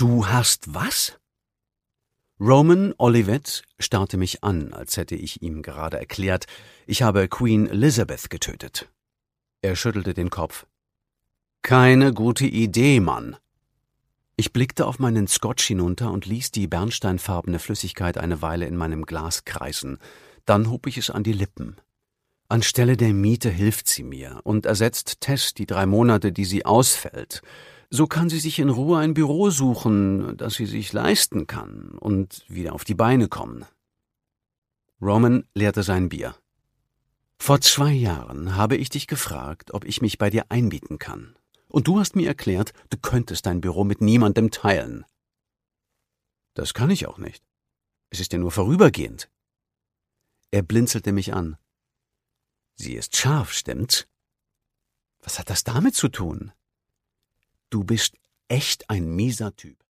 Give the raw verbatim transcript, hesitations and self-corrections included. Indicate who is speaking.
Speaker 1: Du hast was? Roman Olivet starrte mich an, als hätte ich ihm gerade erklärt, ich habe Queen Elizabeth getötet. Er schüttelte den Kopf. Keine gute Idee, Mann. Ich blickte auf meinen Scotch hinunter und ließ die bernsteinfarbene Flüssigkeit eine Weile in meinem Glas kreisen. Dann hob ich es an die Lippen. Anstelle der Miete hilft sie mir und ersetzt Tess die drei Monate, die sie ausfällt. So kann sie sich in Ruhe ein Büro suchen, das sie sich leisten kann und wieder auf die Beine kommen. Roman leerte sein Bier. Vor zwei Jahren habe ich dich gefragt, ob ich mich bei dir einmieten kann. Und du hast mir erklärt, du könntest dein Büro mit niemandem teilen. Das kann ich auch nicht. Es ist ja nur vorübergehend. Er blinzelte mich an. Sie ist scharf, stimmt's? Was hat das damit zu tun? Du bist echt ein mieser Typ.